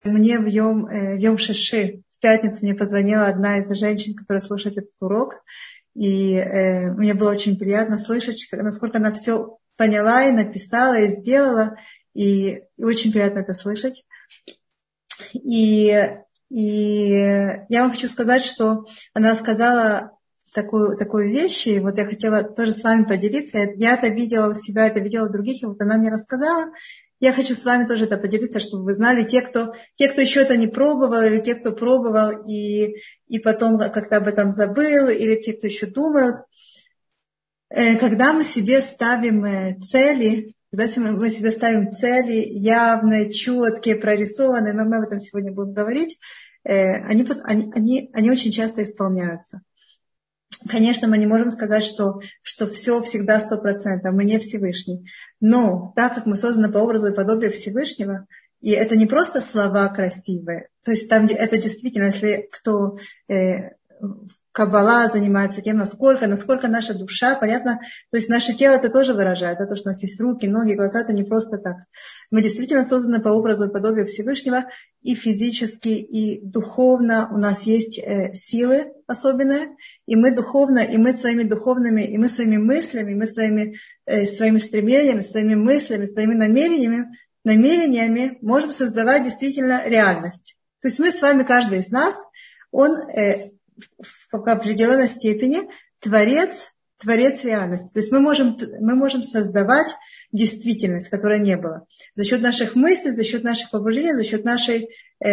Мне в Йом Шиши, в пятницу, мне позвонила одна из женщин, которая слушает этот урок. И мне было очень приятно слышать, насколько она все поняла и написала, и сделала. И очень приятно это слышать. И я вам хочу сказать, что она сказала такую вещь, и вот я хотела тоже с вами поделиться. Я это видела у себя, это видела у других, и вот она мне рассказала. Я хочу с вами тоже это поделиться, чтобы вы знали, те, кто еще это не пробовал, или те, кто пробовал и потом как-то об этом забыл, или те, кто еще думают. Когда мы себе ставим цели, явные, четкие, прорисованные, мы об этом сегодня будем говорить, они очень часто исполняются. Конечно, мы не можем сказать, что все всегда 100%, мы не Всевышний. Но так как мы созданы по образу и подобию Всевышнего, и это не просто слова красивые, то есть там это действительно, если кто Каббала занимается тем, насколько наша душа, понятно, то есть наше тело это тоже выражает, то, что у нас есть руки, ноги, глаза, это не просто так. Мы действительно созданы по образу и подобию Всевышнего, и физически, и духовно у нас есть силы особенные, и мы духовно, и мы своими духовными, и мы своими мыслями, мы своими стремлениями, своими мыслями, своими намерениями можем создавать действительно реальность. То есть мы с вами, каждый из нас, он в определенной степени творец реальности. То есть мы можем создавать действительность, которой не было. За счет наших мыслей, за счет наших побуждений, за счет наших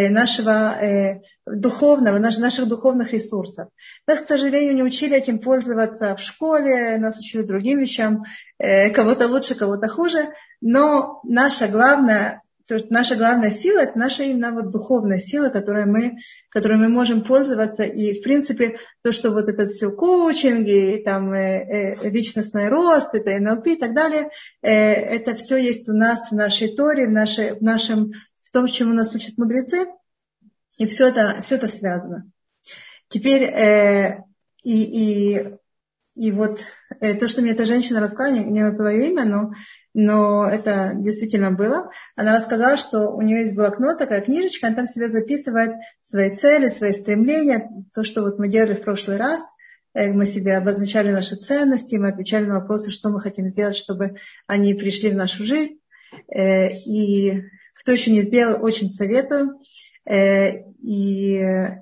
духовных ресурсов. Нас, к сожалению, не учили этим пользоваться в школе, нас учили другим вещам, кого-то лучше, кого-то хуже, но наша главная сила – это наша именно вот духовная сила, которой мы можем пользоваться. И, в принципе, то, что вот это все коучинги, и там личностный рост, это НЛП и так далее, это все есть у нас в нашей Торе, в том, чему нас учат мудрецы, и все это связано. Теперь, и вот то, что мне эта женщина рассказала, не называю ее имя, но это действительно было. Она рассказала, что у нее есть блокнот, такая книжечка, она там себе записывает свои цели, свои стремления, то, что вот мы делали в прошлый раз. Мы себе обозначали наши ценности, мы отвечали на вопросы, что мы хотим сделать, чтобы они пришли в нашу жизнь. И кто еще не сделал, очень советую. И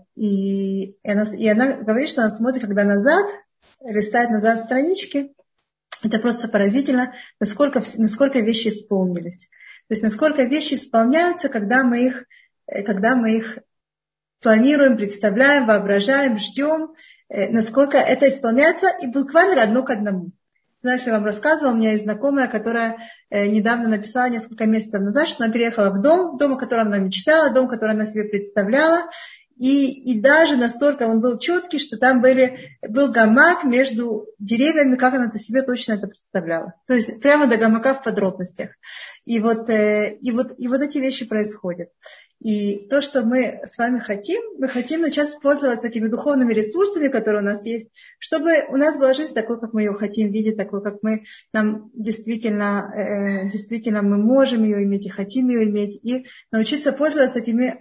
она говорит, что она смотрит, когда листает назад странички. Это просто поразительно, насколько вещи исполнились. То есть насколько вещи исполняются, когда мы их планируем, представляем, воображаем, ждем, насколько это исполняется, и буквально одно к одному. Знаете, я вам рассказывала, у меня есть знакомая, которая недавно написала, несколько месяцев назад, что она переехала в дом, о котором она мечтала, дом, который она себе представляла. И даже настолько он был четкий, что там был гамак между деревьями, как она себе точно это представляла. То есть прямо до гамака в подробностях. И вот эти вещи происходят. И то, что мы с вами хотим начать пользоваться этими духовными ресурсами, которые у нас есть, чтобы у нас была жизнь такой, как мы ее хотим видеть, такой, как нам действительно мы можем ее иметь и хотим ее иметь, и научиться пользоваться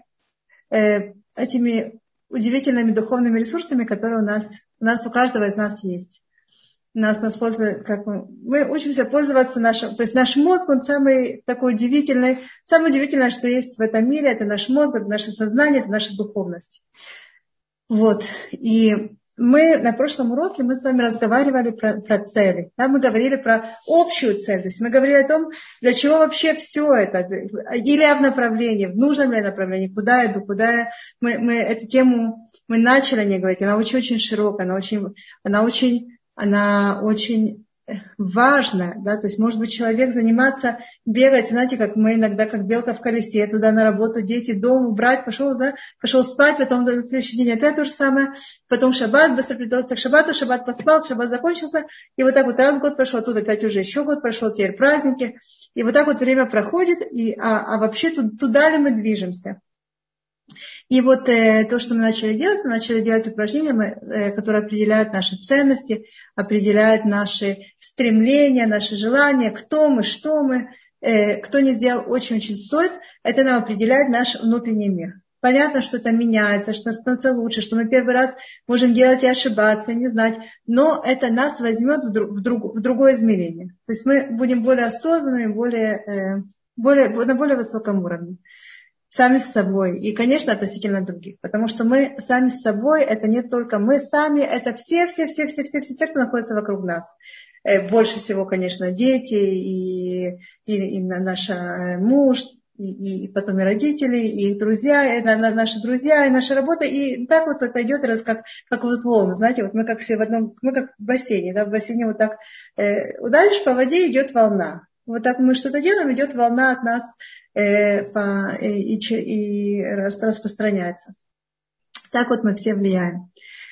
этими удивительными духовными ресурсами, которые у нас у каждого из нас есть. Мы учимся пользоваться то есть наш мозг, он самый такой удивительный, самое удивительное, что есть в этом мире, это наш мозг, это наше сознание, это наша духовность. Вот. И на прошлом уроке мы с вами разговаривали про цели. Да, мы говорили про общую цель. То есть мы говорили о том, для чего вообще все это. Или в направлении, в нужном ли направлении, куда я иду, мы эту тему мы начали о ней говорить. Она очень-очень широкая, она очень важная. Да? То есть может быть человек бегать, знаете, как мы иногда, как белка в колесе, туда на работу, дети, дом, убрать, пошел спать, потом на следующий день опять то же самое, потом шаббат, быстро приготовился к шаббату, шаббат поспал, шаббат закончился, и вот так вот раз год прошел, тут опять уже еще год прошел, теперь праздники, и вот так вот время проходит, а вообще туда ли мы движемся? И вот то, что мы начали делать упражнения, которые определяют наши ценности, определяют наши стремления, наши желания, кто мы, что мы, кто не сделал, очень-очень стоит. Это нам определяет наш внутренний мир. Понятно, что это меняется, что становится лучше, что мы первый раз можем делать и ошибаться, не знать, но это нас возьмет в другое измерение. То есть мы будем более осознанными, на более высоком уровне. Сами с собой. И, конечно, относительно других. Потому что мы сами с собой, это не только мы сами, это все, кто находится вокруг нас. Больше всего, конечно, дети и наш муж, и потом и родители, и их друзья, и наши друзья, и наша работа. И так вот это идет как вот волны. Знаете, вот мы как все мы как в бассейне. Да, в бассейне вот так ударишь по воде, идет волна. Вот так мы что-то делаем, идет волна от нас и распространяется. Так вот мы все влияем.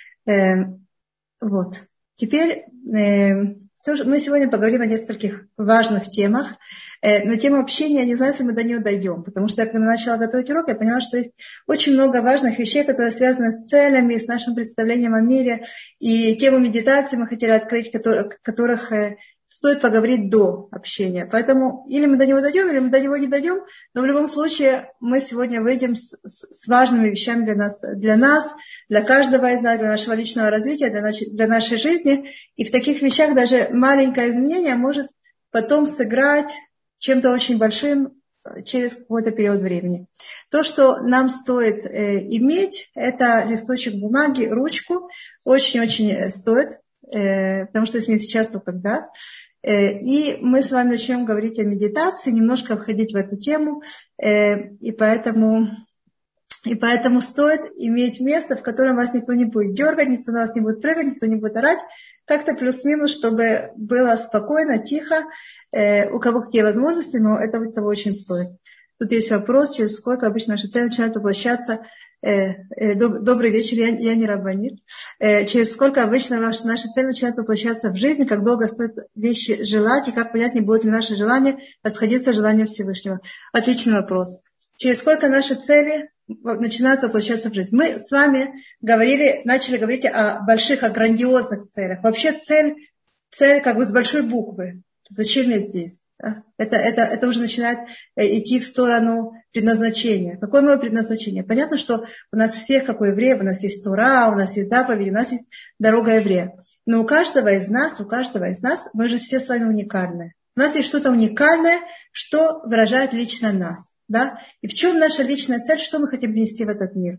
Вот. Теперь мы сегодня поговорим о нескольких важных темах. Но тему общения, я не знаю, если мы до нее дойдем, потому что, когда я начала готовить урок, я поняла, что есть очень много важных вещей, которые связаны с целями, с нашим представлением о мире. И тему медитации мы хотели открыть, которых стоит поговорить до общения. Поэтому или мы до него дойдем, или мы до него не дойдем, но в любом случае мы сегодня выйдем с важными вещами для нас, для каждого из нас, для нашего личного развития, для нашей жизни. И в таких вещах даже маленькое изменение может потом сыграть чем-то очень большим через какой-то период времени. То, что нам стоит иметь, это листочек бумаги, ручку, очень-очень стоит, потому что если не сейчас, то когда. И мы с вами начнем говорить о медитации, немножко входить в эту тему, и поэтому стоит иметь место, в котором вас никто не будет дергать, никто на вас не будет прыгать, никто не будет орать, как-то плюс-минус, чтобы было спокойно, тихо, у кого какие возможности, но это того очень стоит. Тут есть вопрос, через сколько обычно наши цели начинают воплощаться. Добрый вечер, я не раббанит. Через сколько обычно наши цели начинают воплощаться в жизни, как долго стоит вещи желать, и как понять, не будет ли наше желание расходиться с желанием Всевышнего. Отличный вопрос. Через сколько наши цели начинают воплощаться в жизнь? Мы с вами начали говорить о больших, о грандиозных целях. Вообще цель как бы с большой буквы. Зачем я здесь? Это уже начинает идти в сторону предназначения. Какое мое предназначение? Понятно, что у нас всех, как у евреев, у нас есть Тора, у нас есть заповеди, у нас есть дорога еврея. Но у каждого из нас, мы же все с вами уникальны. У нас есть что-то уникальное, что выражает лично нас. Да? И в чем наша личная цель, что мы хотим принести в этот мир?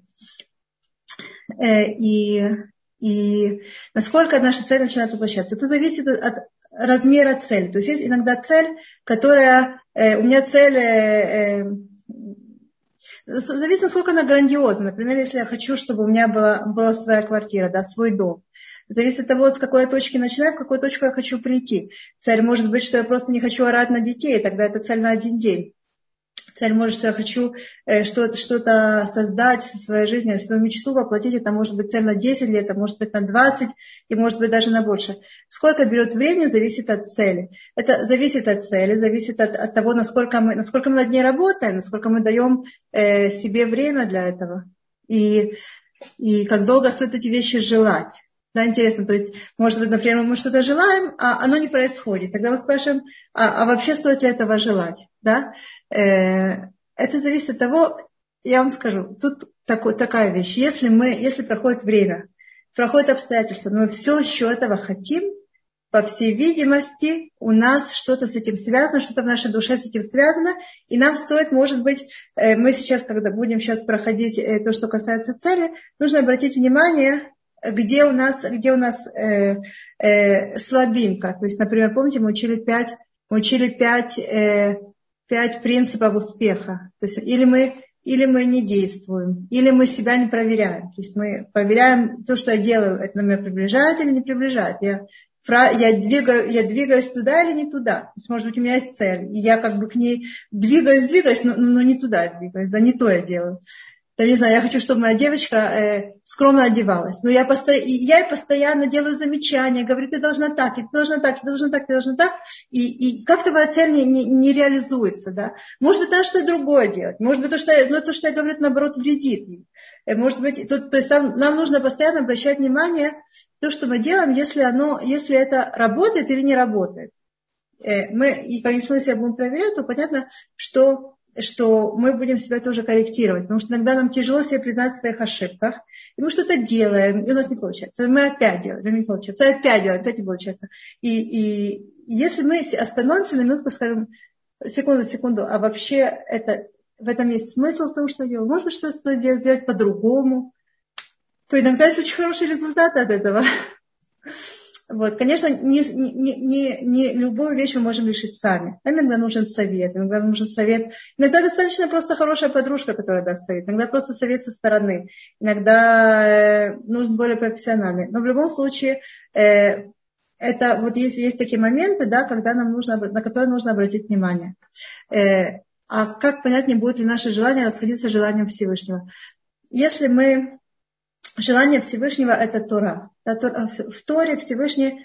И насколько наша цель начинает воплощаться. Это зависит от размера цели. То есть есть иногда цель, которая... у меня цель... зависит, насколько она грандиозна. Например, если я хочу, чтобы у меня была своя квартира, да, свой дом. Зависит от того, с какой точки начинаю, в какую точку я хочу прийти. Цель может быть, что я просто не хочу орать на детей, тогда это цель на один день. Цель может, что я хочу что-то создать в своей жизни, свою мечту воплотить. Это может быть цель на 10 лет, это может быть на 20, и может быть даже на больше. Сколько берет времени, зависит от цели. Это зависит от цели, зависит от того, насколько мы над ней работаем, насколько мы даем себе время для этого. И как долго стоит эти вещи желать. Да, интересно, то есть, может быть, например, мы что-то желаем, а оно не происходит. Тогда мы спрашиваем, а вообще стоит ли этого желать? Да? Это зависит от того, я вам скажу, тут такая вещь. Если проходит время, проходят обстоятельства, но мы все еще этого хотим, по всей видимости, у нас что-то с этим связано, что-то в нашей душе с этим связано, и нам стоит, может быть, мы сейчас, когда будем проходить то, что касается цели, нужно обратить внимание, где у нас слабинка. То есть, например, помните, мы учили 5 принципов успеха. То есть, или мы не действуем, или мы себя не проверяем. То есть мы проверяем то, что я делаю, это меня приближает или не приближает. Я двигаюсь туда или не туда. То есть, может быть, у меня есть цель, и я как бы к ней двигаюсь, но не туда я двигаюсь, да, не то я делаю. Да, не знаю, я хочу, чтобы моя девочка скромно одевалась. Но я постоянно делаю замечания, говорю, ты должна так, и ты должна так, ты должна так, ты должна так. И как-то моя цель не реализуется. Да? Может быть, надо что-то другое делать. Может быть, то, что я говорю, наоборот, вредит. Может быть, то есть нам нужно постоянно обращать внимание на то, что мы делаем, если это работает или не работает. если мы себя будем проверять, то понятно, что мы будем себя тоже корректировать. Потому что иногда нам тяжело себе признать в своих ошибках. И мы что-то делаем, и у нас не получается. Мы опять делаем, и не получается. Опять делаем, опять не получается. И если мы остановимся на минутку, скажем, секунду, а вообще в этом есть смысл в том, что я делаю? Может быть, что-то стоит сделать по-другому? То иногда есть очень хорошие результаты от этого. Вот, конечно, не любую вещь мы можем решить сами. Иногда нужен совет. Иногда достаточно просто хорошая подружка, которая даст совет. Иногда просто совет со стороны. Иногда нужен более профессиональный. Но в любом случае, это вот есть такие моменты, да, на которые нужно обратить внимание. А как понять, не будет ли наше желание расходиться с желанием Всевышнего? Если желание Всевышнего – это Тора. В Торе Всевышний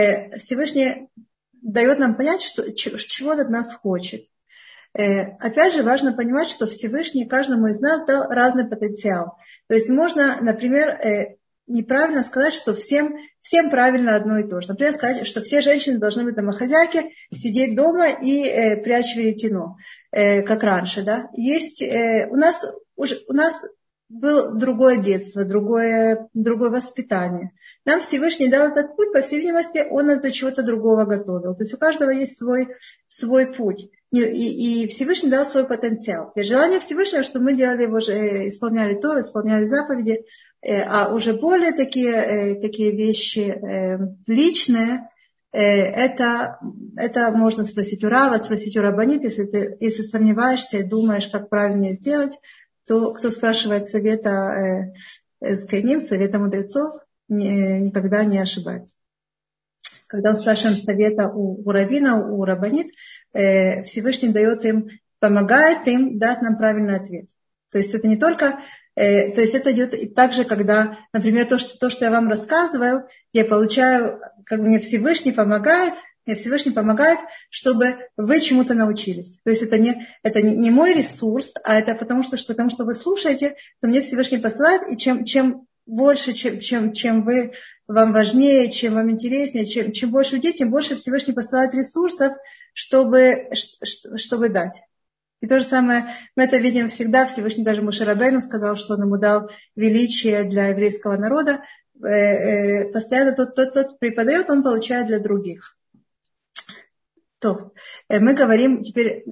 дает нам понять, чего он от нас хочет. Опять же, важно понимать, что Всевышний каждому из нас дал разный потенциал. То есть можно, например, неправильно сказать, что всем правильно одно и то же. Например, сказать, что все женщины должны быть домохозяйки, сидеть дома и прячь веретено, как раньше. Да? У нас было другое детство, другое воспитание. Нам Всевышний дал этот путь, по всей видимости, он нас для чего-то другого готовил. То есть у каждого есть свой путь. И Всевышний дал свой потенциал. И желание Всевышнего, чтобы мы исполняли Тору, исполняли заповеди, а уже более такие вещи личные, это можно спросить у Рава, спросить у Рабанит, если сомневаешься и думаешь, как правильнее сделать, то кто спрашивает совета скайним, совета мудрецов, никогда не ошибается. Когда мы спрашиваем совета у раввина, у рабанит, Всевышний помогает им дать нам правильный ответ. То есть это не только, то есть это идет и также, когда, например, то, что я вам рассказываю, я получаю, как мне Всевышний помогает, чтобы вы чему-то научились. То есть это не мой ресурс, а это потому что вы слушаете, то мне Всевышний посылает, и чем больше, чем вам важнее, чем вам интереснее, чем больше людей, тем больше Всевышний посылает ресурсов, чтобы дать. И то же самое, мы это видим всегда. Всевышний даже Моше Рабейну сказал, что он ему дал величие для еврейского народа. Постоянно тот преподает, он получает для других. То, мы говорим теперь,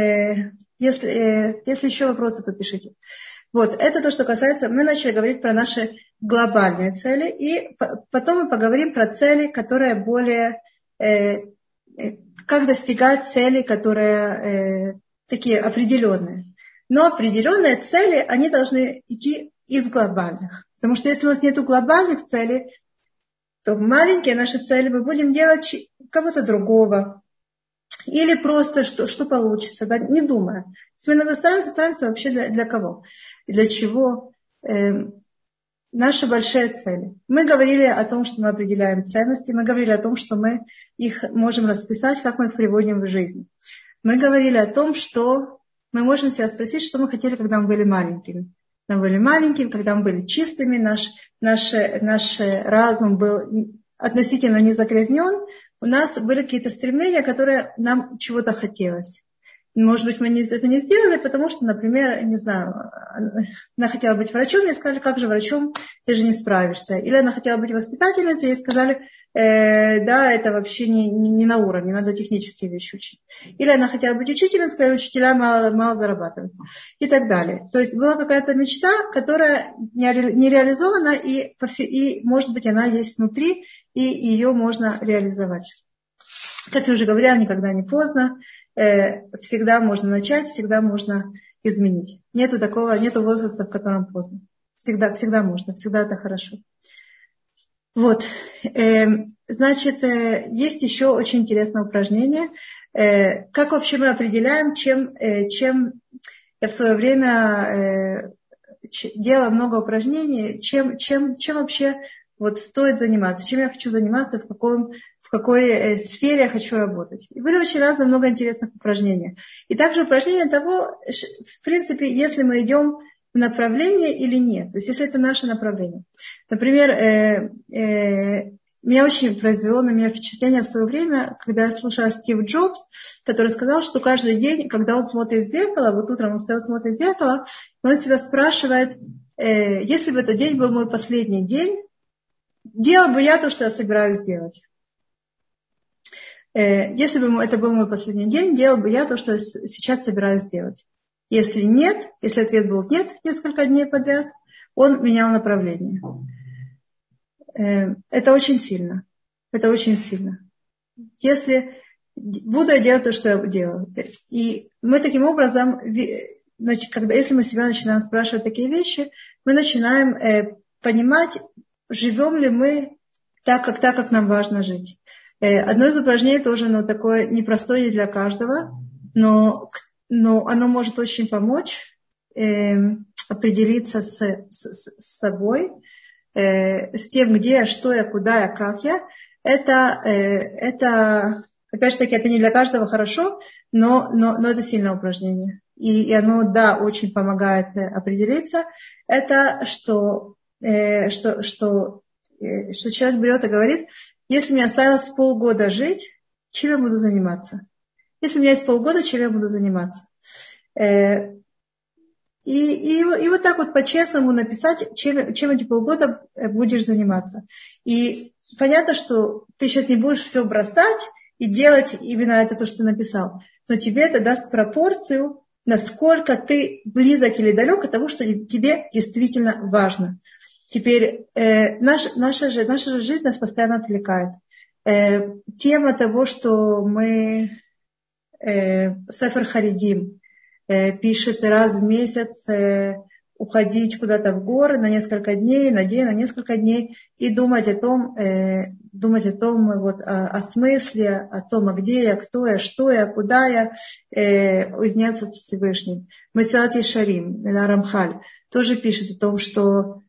если еще вопросы, то пишите. Вот, это то, что касается, мы начали говорить про наши глобальные цели, и потом мы поговорим про цели, которые более, как достигать целей, которые такие определенные. Но определенные цели, они должны идти из глобальных. Потому что если у нас нет глобальных целей, то маленькие наши цели мы будем делать кого-то другого. Или просто, что получится, да, не думая. То есть мы иногда стараемся вообще для кого? И для чего? Наши большие цели. Мы говорили о том, что мы определяем ценности, мы говорили о том, что мы их можем расписать, как мы их приводим в жизнь. Мы говорили о том, что мы можем себя спросить, что мы хотели, когда мы были маленькими. Когда мы были чистыми, наш разум был относительно не загрязнен, у нас были какие-то стремления, которые нам чего-то хотелось. Может быть, мы это не сделали, потому что, например, не знаю, она хотела быть врачом, ей сказали, как же врачом, ты же не справишься. Или она хотела быть воспитательницей, ей сказали, да, это вообще не на уровне, надо технические вещи учить. Или она хотела быть учительницей, сказали, учителя мало зарабатывают. И так далее. То есть была какая-то мечта, которая не реализована, и, может быть, она есть внутри, и ее можно реализовать. Как я уже говорила, никогда не поздно. Всегда можно начать, всегда можно изменить. Нету возраста, в котором поздно. Всегда можно, всегда это хорошо. Вот. Значит, есть еще очень интересное упражнение. Как вообще мы определяем, чем я в свое время делала много упражнений, чем вообще вот стоит заниматься, чем я хочу заниматься, в какой сфере я хочу работать. И были очень много интересных упражнений. И также упражнение того, в принципе, если мы идем в направление или нет. То есть, если это наше направление. Например, меня очень произвело на меня впечатление в свое время, когда я слушала Стив Джобс, который сказал, что каждый день, когда он смотрит в зеркало, вот утром он встает, смотрит в зеркало, он себя спрашивает, если бы этот день был мой последний день, делал бы я то, что я собираюсь делать. Если бы это был мой последний день, делал бы я то, что я сейчас собираюсь делать. Если нет, если ответ был нет несколько дней подряд, он менял направление. Это очень сильно. Это очень сильно. Если буду я делать то, что я делаю. И мы таким образом, если мы себя начинаем спрашивать такие вещи, мы начинаем понимать, живем ли мы так, как нам важно жить. Одно из упражнений тоже, такое непростое не для каждого, но оно может очень помочь определиться с собой, с тем, где я, что я, куда я, как я. Это опять же таки, это не для каждого хорошо, но это сильное упражнение. И оно, да, очень помогает определиться. Это что человек берет и говорит, если мне осталось полгода жить, чем я буду заниматься? Если у меня есть полгода, чем я буду заниматься? И вот так вот по-честному написать, чем эти полгода будешь заниматься. И понятно, что ты сейчас не будешь все бросать и делать именно это то, что ты написал. Но тебе это даст пропорцию, насколько ты близок или далек от того, что тебе действительно важно. Теперь наша же жизнь нас постоянно отвлекает. Тема того, что мы Сефер Харидим пишет раз в месяц уходить куда-то в горы на несколько дней, на несколько дней и думать о том, о смысле, о том, где я, кто я, что я, куда я, уединяться с Всевышним. Месилат Йешарим, Рамхаль, тоже пишет о том, что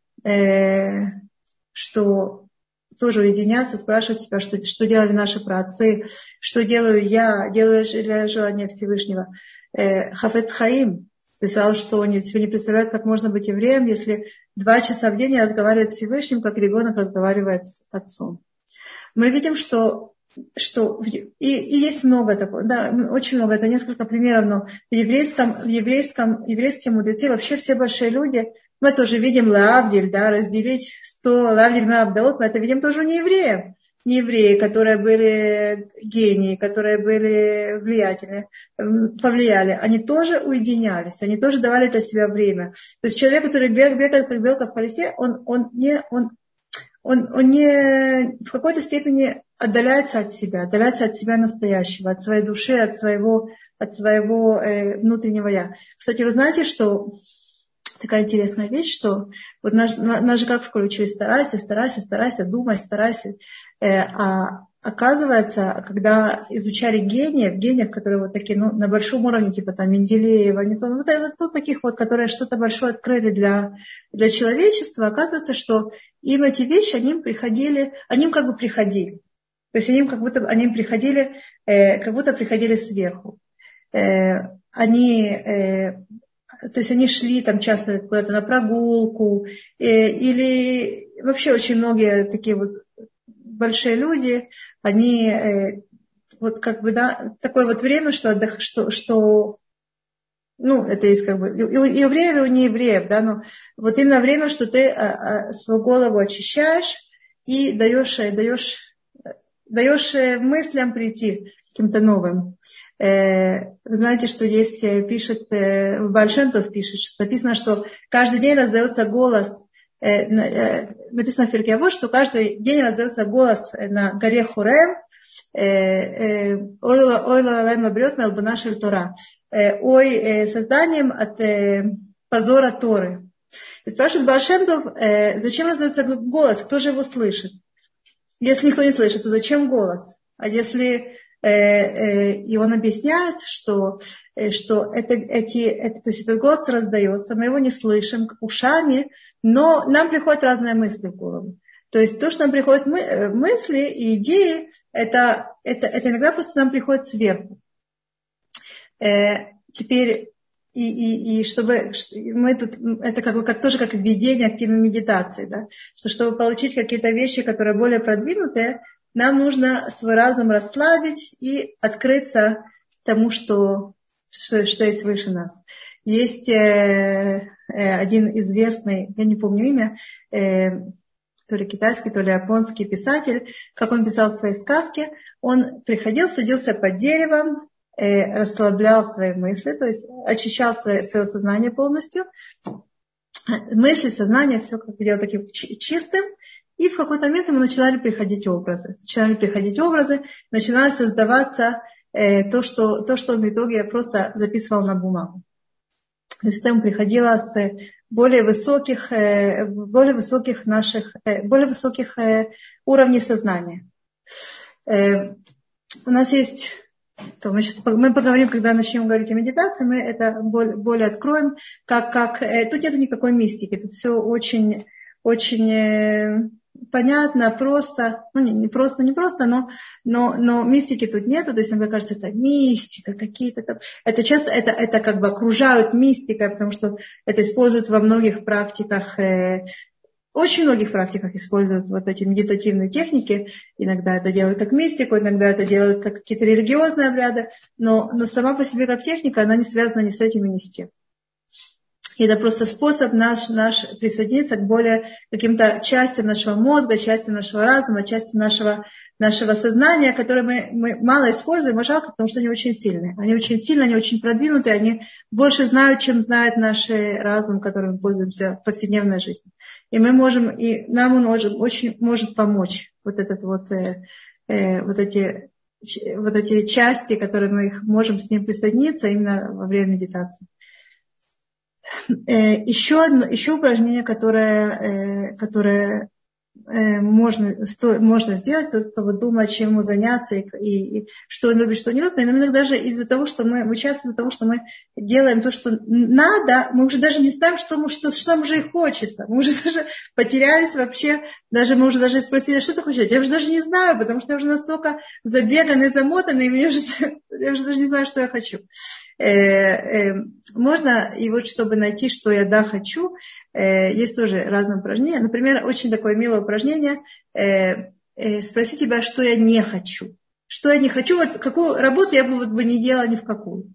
тоже уединяться, спрашивать себя, что делали наши праотцы, что делаю я желание Всевышнего. Хафец Хаим писал, что он себе не представляет, как можно быть евреем, если 2 часа в день разговаривает с Всевышним, как ребенок разговаривает с отцом. Мы видим, что есть много такого, да, очень много, это несколько примеров, но еврейские мудрецы, вообще все большие люди, мы тоже видим лавдиль, да, разделить 100 лавдиль на абдалот, мы это видим тоже у неевреев. Неевреи, которые были гении, которые были влиятельны, повлияли, они тоже уединялись, они тоже давали для себя время. То есть человек, который бегает как белка в колесе, он не в какой-то степени отдаляется от себя настоящего, от своей души, от своего внутреннего я. Кстати, вы знаете, что такая интересная вещь, что вот нас же как в школе учили, старайся, думай, старайся. А оказывается, когда изучали гениев, которые вот такие, на большом уровне, типа там Менделеева, вот таких вот, которые что-то большое открыли для человечества, оказывается, что им эти вещи, они им приходили. То есть они как будто приходили сверху. То есть они шли там часто куда-то на прогулку, или вообще очень многие такие вот большие люди, они вот как бы, да, такое вот время, что это есть как бы и у евреев, и у неевреев, да, но вот именно время, что ты свою голову очищаешь и даешь мыслям прийти каким-то новым. Вы знаете, что есть, Бааль Шем Тов пишет, что написано, что каждый день раздается голос, написано в Перкей Авот, что каждый день раздается голос на горе Хорев, ой, созданием от позора Торы. И спрашивает Бааль Шем Тов, зачем раздается голос, кто же его слышит? Если никто не слышит, то зачем голос? А если... И он объясняет, что то есть этот голос раздается, мы его не слышим ушами, но нам приходят разные мысли в голову. То есть то, что нам приходят мысли и идеи, это иногда просто нам приходит сверху. Теперь и чтобы мы тут, это тоже как введение активной медитации, да, что чтобы получить какие-то вещи, которые более продвинутые, нам нужно свой разум расслабить и открыться тому, что есть выше нас. Есть один известный, я не помню имя, то ли китайский, то ли японский писатель, как он писал свои сказки, он приходил, садился под деревом, расслаблял свои мысли, то есть очищал свое сознание полностью, мысли, сознание, все как бы делал таким чистым, и в какой-то момент ему начинали приходить образы, начинали создаваться то, что он в итоге просто записывал на бумагу. То есть ему приходило с более высоких уровней сознания. У нас есть, мы поговорим, когда начнем говорить о медитации, мы это более откроем, тут нет никакой мистики, тут все очень, очень понятно, просто, не просто, но мистики тут нету, то есть иногда кажется, это мистика, какие-то там, это часто, это как бы окружают мистикой, потому что это используют во многих практиках, очень многих практиках используют вот эти медитативные техники, иногда это делают как мистику, иногда это делают как какие-то религиозные обряды, но сама по себе как техника, она не связана ни с этим, ни с тем. И это просто способ наш присоединиться к более каким-то частям нашего мозга, частям нашего разума, частям нашего сознания, которые мы мало используем, а жалко, потому что они очень сильные. Они очень сильные, они очень продвинутые, они больше знают, чем знает наш разум, которым мы пользуемся в повседневной жизни. И нам он очень может помочь вот эти части, которые мы можем с ним присоединиться именно во время медитации. Еще упражнение, которое можно сделать, тот, кто думает, чем ему заняться и что он любит, что не любит. Иногда даже из-за того, что мы часто из-за того, что мы делаем то, что надо, мы уже даже не знаем, что нам уже и хочется. Мы уже даже потерялись вообще, мы уже даже спросили, что ты хочешь? Я уже даже не знаю, потому что я уже настолько забегана и замотана, и я уже даже не знаю, что я хочу. Можно, и вот чтобы найти, что я хочу, есть тоже разные упражнения. Например, очень такое милое упражнение, спроси тебя, что я не хочу. Что я не хочу, вот какую работу я бы не делала ни в какую.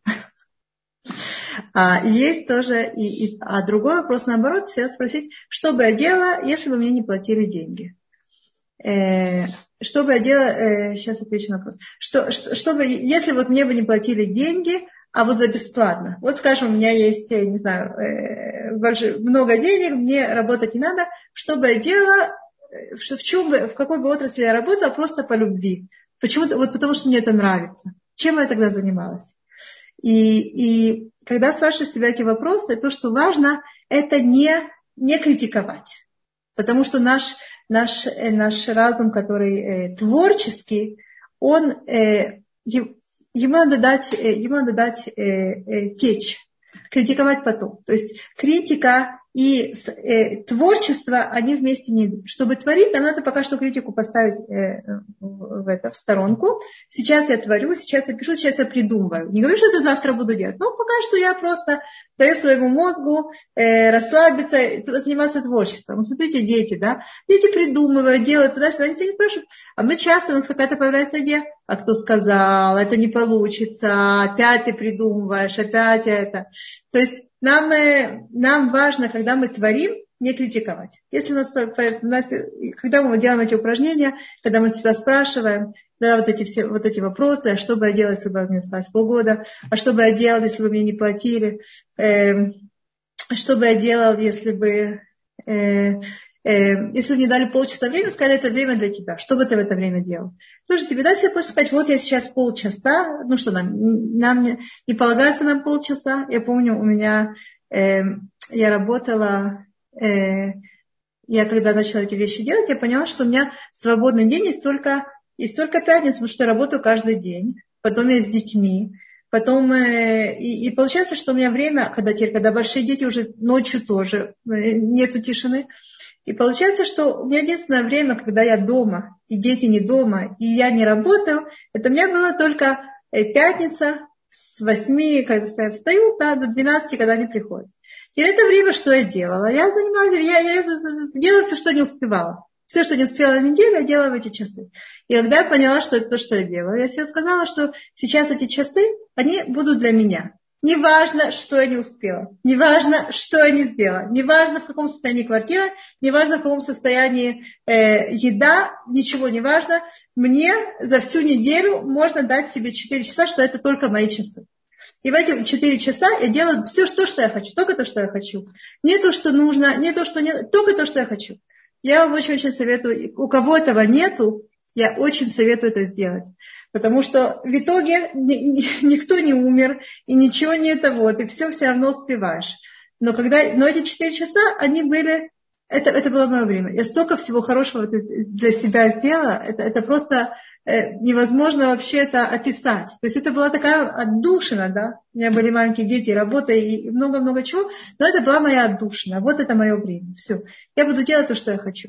Есть тоже, другой вопрос наоборот, себя спросить, что бы я делала, если бы мне не платили деньги. Что бы я делала, сейчас отвечу на вопрос. Если вот мне бы не платили деньги, а вот за бесплатно. Вот, скажем, у меня есть, не знаю, много денег, мне работать не надо. Что бы я делала, в какой бы отрасли я работала, просто по любви. Почему-то, вот потому что мне это нравится. Чем я тогда занималась? И когда спрашиваешь себя эти вопросы, то, что важно, это не критиковать. Потому что наш разум, который творческий, ему надо дать течь, критиковать потом. То есть критика и творчество, они вместе не идут. Чтобы творить, нам надо пока что критику поставить в сторонку. Сейчас я творю, сейчас я пишу, сейчас я придумываю. Не говорю, что это завтра буду делать. Но пока что я просто даю своему мозгу расслабиться, заниматься творчеством. Смотрите, дети, да? Дети придумывают, делают туда-сюда, они себя не спрашивают. А мы часто, у нас какая-то появляется идея. А кто сказал, это не получится, опять ты придумываешь, опять это. То есть нам важно, когда мы творим, не критиковать. Если когда мы делаем эти упражнения, когда мы себя спрашиваем, да, вот эти вопросы, а что бы я делала, если бы мне осталось полгода, а что бы я делала, если бы мне не платили, что бы я делал, если бы мне дали полчаса времени, сказали, это время для тебя. Что бы ты в это время делал? Тоже себе просто сказать, вот я сейчас полчаса, нам не полагается нам полчаса. Я помню, у меня, я работала, я когда начала эти вещи делать, я поняла, что у меня свободный день есть только пятница, потому что я работаю каждый день. Потом я с детьми. Потом, и получается, что у меня время, когда большие дети уже ночью тоже, нету тишины. И получается, что у меня единственное время, когда я дома, и дети не дома, и я не работаю, это у меня было только пятница, с 8, когда я встаю, да, до 12, когда они приходят. Теперь это время, что я делала? Я делала все, что не успевала. Все, что не успела на неделю, я делала в эти часы. И когда я поняла, что это то, что я делаю, я себе сказала, что сейчас эти часы, они будут для меня. Неважно, что я не успела, неважно, что я не сделала, неважно, в каком состоянии квартира, неважно, в каком состоянии еда, ничего не важно. Мне за всю неделю можно дать себе 4 часа, что это только мои часы. И в эти 4 часа я делаю все то, что я хочу, только то, что я хочу. Не то, что нужно, не то, что нет, только то, что я хочу. Я вам очень-очень советую, у кого этого нету, я очень советую это сделать. Потому что в итоге никто не умер, и ничего не того, ты все равно успеваешь. Но эти 4 часа, они были, это было мое время. Я столько всего хорошего для себя сделала, это просто невозможно вообще это описать. То есть это была такая отдушина, да. У меня были маленькие дети, работа и много-много чего, но это была моя отдушина. Вот это мое время. Все. Я буду делать то, что я хочу.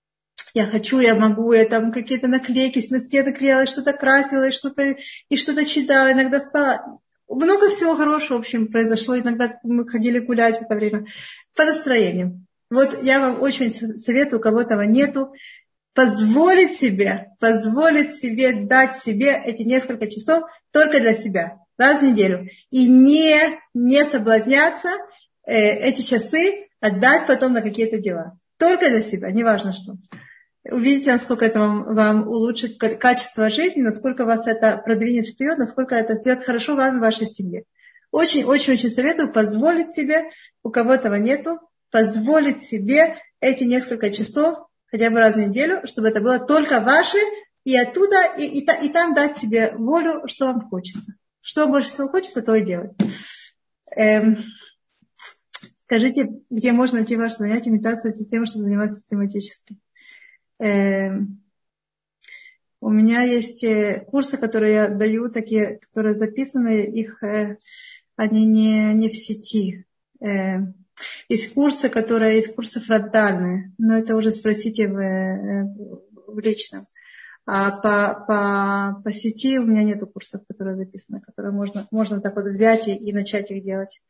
Я могу, я там какие-то наклейки на стены клеила, что-то красила, и что-то читала, иногда спала. Много всего хорошего, в общем, произошло. Иногда мы ходили гулять в это время. По настроению. Вот я вам очень советую, у кого этого нету, позволить себе дать себе эти несколько часов только для себя, раз в неделю. И не соблазняться эти часы отдать потом на какие-то дела. Только для себя, неважно что. Увидите, насколько это вам улучшит качество жизни, насколько вас это продвинет вперед, насколько это сделает хорошо вам и вашей семье. Очень-очень-очень советую позволить себе, у кого этого нету, позволить себе эти несколько часов, хотя бы раз в неделю, чтобы это было только ваше, и оттуда, и там дать себе волю, что вам хочется. Что больше всего хочется, то и делать. Скажите, где можно найти ваше занятие медитация системы, чтобы заниматься систематически? У меня есть курсы, которые я даю, такие, которые записаны, они не в сети. Есть курсы, есть курсы фронтальные, но это уже спросите в личном. А по сети у меня нету курсов, которые записаны, которые можно так вот взять и начать их делать.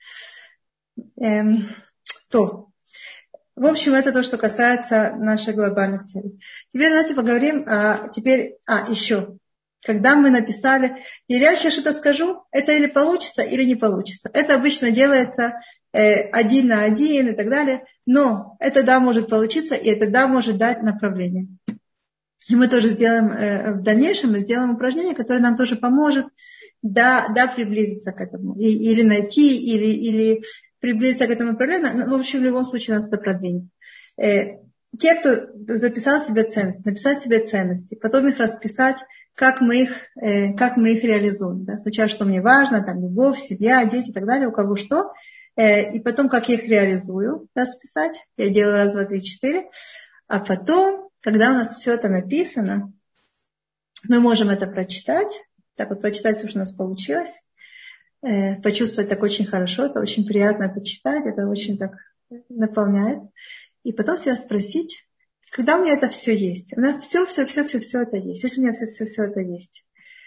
В общем, это то, что касается наших глобальных целей. Теперь давайте поговорим еще. Когда мы написали, или я сейчас что-то скажу, это или получится, или не получится. Это обычно делается 1 на 1 и так далее. Но это да может получиться, и это да может дать направление. И мы тоже сделаем в дальнейшем, мы сделаем упражнение, которое нам тоже поможет приблизиться к этому. Или найти, или приблизиться к этому направлению. В общем, в любом случае нас это продвинет. Те, кто записал себе ценности, написать себе ценности, потом их расписать, как мы их реализуем. Да? Сначала, что мне важно, там, любовь, семья, дети и так далее, у кого что. И потом, как я их реализую, расписать. Я делаю 1, 2, 3, 4. А потом, когда у нас все это написано, мы можем это прочитать. Так вот, прочитать, что у нас получилось. Почувствовать так очень хорошо, это очень приятно это читать, это очень так наполняет. И потом себя спросить, когда у меня это все есть. У меня все это есть. Если у меня все это есть.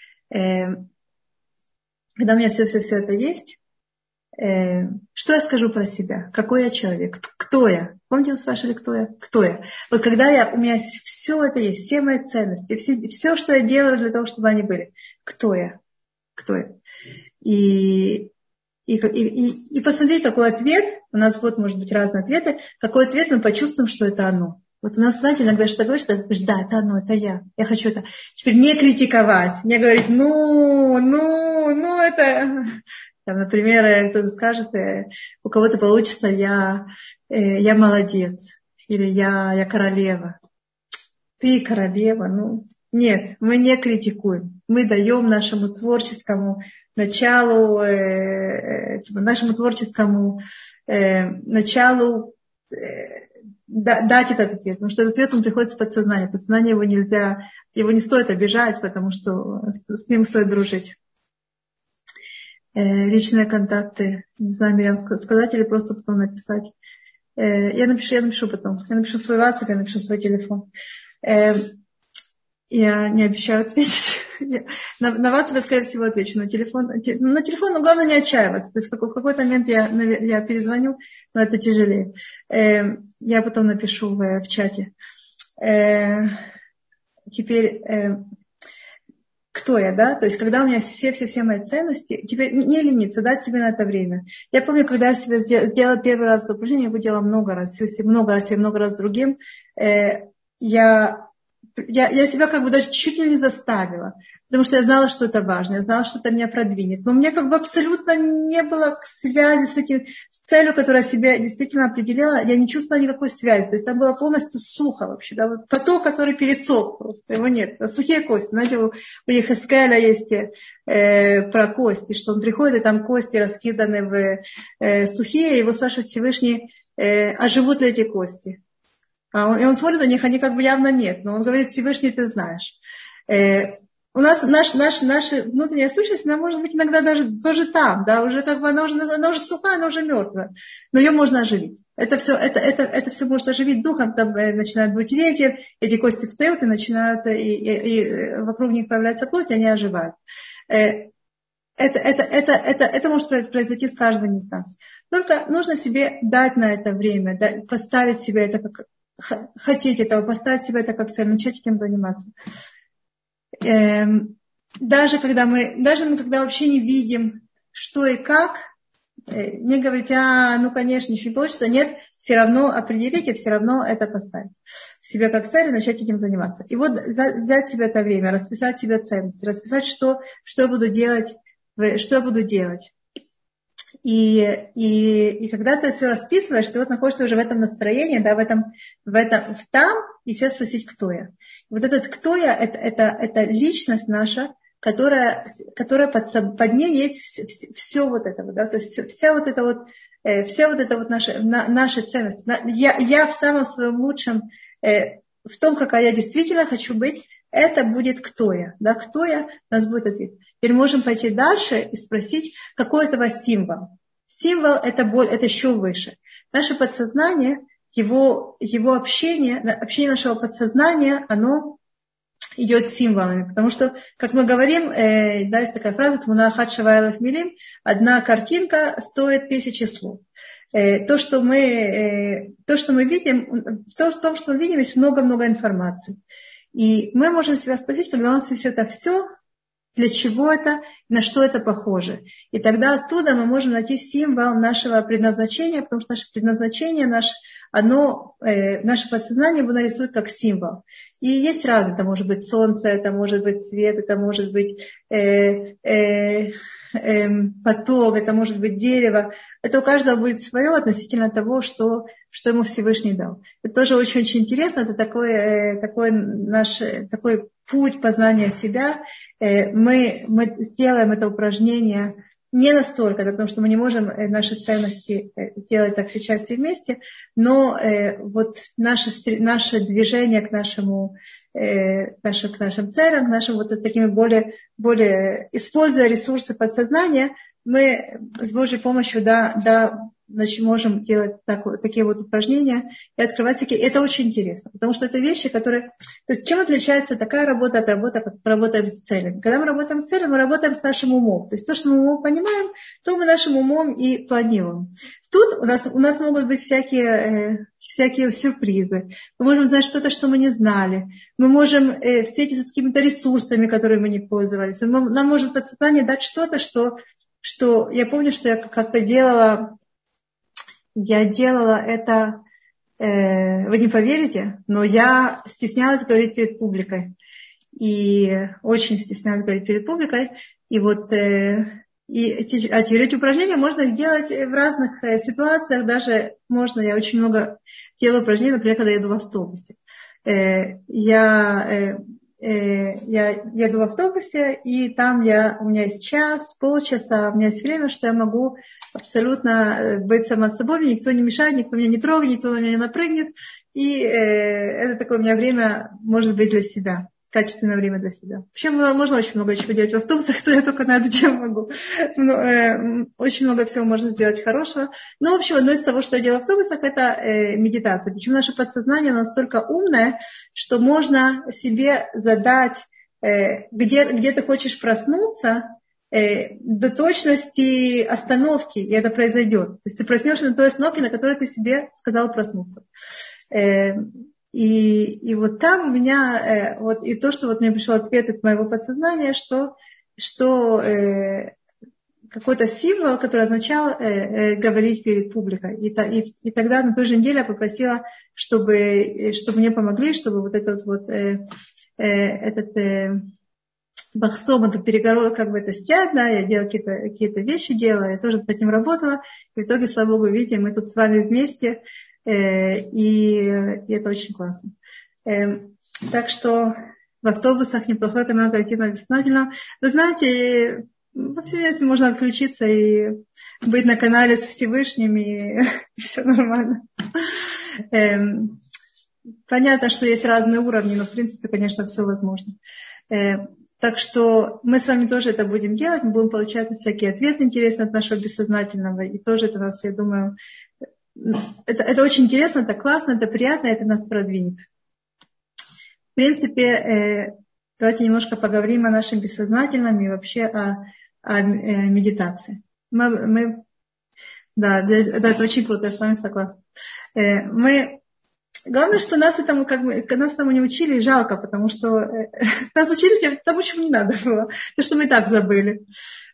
Когда у меня все это есть, что я скажу про себя? Какой я человек? Кто я? Помните, вы спрашивали, кто я? Кто я? Вот когда у меня все это есть, все мои ценности, все, что я делаю для того, чтобы они были. Кто я? Кто я? И посмотреть, какой ответ, у нас может быть разные ответы, какой ответ мы почувствуем, что это оно. Вот у нас, знаете, иногда что-то говоришь, что говоришь, да, это оно, это я хочу это. Теперь не критиковать, не говорить, это... Там, например, кто-то скажет, у кого-то получится, я молодец, или я королева. Ты королева, нет, мы не критикуем, мы даем нашему творческому началу дать этот ответ, потому что этот ответ он приходит с подсознания. Подсознание его не стоит обижать, потому что с ним стоит дружить. Личные контакты, не знаю, Мирям, сказать или просто потом написать. Я напишу потом. Я напишу свой WhatsApp, я напишу свой телефон. Я не обещаю ответить. На WhatsApp я, скорее всего, отвечу. На телефон, но главное не отчаиваться. То есть в какой-то момент я перезвоню, но это тяжелее. Я потом напишу в чате. Теперь, кто я, да? То есть когда у меня все мои ценности, теперь не лениться, дать себе на это время. Я помню, когда я себе сделала первый раз это упражнение, я его делала много раз другим. Я себя как бы даже чуть-чуть не заставила, потому что я знала, что это важно, я знала, что это меня продвинет. Но у меня как бы абсолютно не было связи с целью, которую я себе действительно определила. Я не чувствовала никакой связи. То есть там было полностью сухо вообще. Да? Вот поток, который пересох просто, его нет. Это сухие кости. Знаете, у Ехескеля есть про кости, что он приходит, и там кости раскиданы в сухие, и его спрашивает Всевышний, а живут ли эти кости? И он смотрит на них, они как бы явно нет. Но он говорит, Всевышний, ты знаешь. У нас наша внутренняя сущность, она может быть иногда даже тоже там, да, уже как бы она уже сухая, она уже мертвая. Но ее можно оживить. Это все может оживить духом, там начинает быть ветер, эти кости встают и начинают, и вокруг них появляется плоть, и они оживают. Это может произойти с каждым из нас. Только нужно себе дать на это время, поставить себе это как хотеть этого, поставить себе это как цель, начать этим заниматься. Даже когда мы вообще не видим, что и как, не говорить, конечно, ничего не получится. Нет, все равно определить и все равно это поставить себе как цель и начать этим заниматься. И вот взять себе это время, расписать себе ценности, расписать, что я буду делать. И когда ты все расписываешь, ты вот находишься уже в этом настроении, да, в там, и себя спросить, кто я. Вот этот кто я, это личность наша, которая под ней есть все вот это, да, то есть вся вот эта вот наша ценность. Я в самом своем лучшем, в том, какая я действительно хочу быть, это будет кто я, да, кто я, у нас будет ответ. Теперь можем пойти дальше и спросить, какой это у вас символ. Символ – это боль, это еще выше. Наше подсознание, его общение нашего подсознания, оно идет символами. Потому что, как мы говорим, да, есть такая фраза «Тмуна-ахат шава-элеф милим», одна картинка стоит 1000 слов. То, что мы видим, в том, что мы видим, есть много-много информации. И мы можем себя спросить, когда у нас есть это все, для чего это, на что это похоже. И тогда оттуда мы можем найти символ нашего предназначения, потому что наше предназначение, наше подсознание его нарисует как символ. И есть разные, это может быть солнце, это может быть свет, это может быть поток, это может быть дерево. Это у каждого будет свое относительно того, что ему Всевышний дал. Это тоже очень-очень интересно. Это такой путь познания себя. Мы сделаем это упражнение не настолько, потому что мы не можем наши ценности сделать так сейчас все вместе, но вот наше движение к нашим целям, к нашим вот такими более используя ресурсы подсознания, мы с Божьей помощью значит, можем делать такие вот упражнения и открывать такие. Это очень интересно, потому что это вещи, которые... То есть чем отличается такая работа от работы, как мы работаем с целями? Когда мы работаем с целью, мы работаем с нашим умом. То есть то, что мы умом понимаем, то мы нашим умом и планируем. Тут у нас могут быть всякие сюрпризы. Мы можем знать что-то, что мы не знали. Мы можем встретиться с какими-то ресурсами, которыми мы не пользовались. Нам может подсознание дать что-то, что я помню, что я как-то делала это, вы не поверите, но я стеснялась говорить перед публикой. И очень стеснялась говорить перед публикой. И вот, теперь эти упражнения можно их делать в разных ситуациях. Даже я очень много делаю упражнений, например, когда еду в автобусе. Я еду в автобусе, и там у меня есть час, полчаса, у меня есть время, что я могу абсолютно быть сама собой, мне никто не мешает, никто меня не трогает, никто на меня не напрыгнет, и это такое у меня время может быть для себя. качественное время для себя. Вообще можно очень много чего делать в автобусах, то я только над этим могу. Очень много всего можно сделать хорошего. Но, в общем, одно из того, что я делаю в автобусах, это медитация. Причем наше подсознание настолько умное, что можно себе задать, где ты хочешь проснуться, до точности остановки, и это произойдет. То есть ты проснешься на той остановке, на которой ты себе сказал проснуться. И вот там у меня, вот и то, что вот мне пришел ответ от моего подсознания, что какой-то символ, который означал говорить перед публикой. И тогда на той же неделе я попросила, чтобы мне помогли, чтобы вот этот бахсом, эту перегородку, как бы это снять, да, я делала какие-то вещи, я тоже над этим работала. И в итоге, слава Богу, видите, мы тут с вами вместе, и это очень классно. Так что в автобусах неплохой канал коллективного бессознательного. Вы знаете, во всем можно отключиться и быть на канале с Всевышним, и все нормально. Понятно, что есть разные уровни, но в принципе, конечно, все возможно. Так что мы с вами тоже это будем делать, мы будем получать всякие ответы интересные от нашего бессознательного, и тоже это нас, я думаю, это очень интересно, это классно, это приятно, это нас продвинет. В принципе, давайте немножко поговорим о нашем бессознательном и вообще о медитации. Да, это очень круто, я с вами согласна. Главное, что нас этому не учили, и жалко, потому что нас учили тому, чему не надо было, то, что мы и так забыли.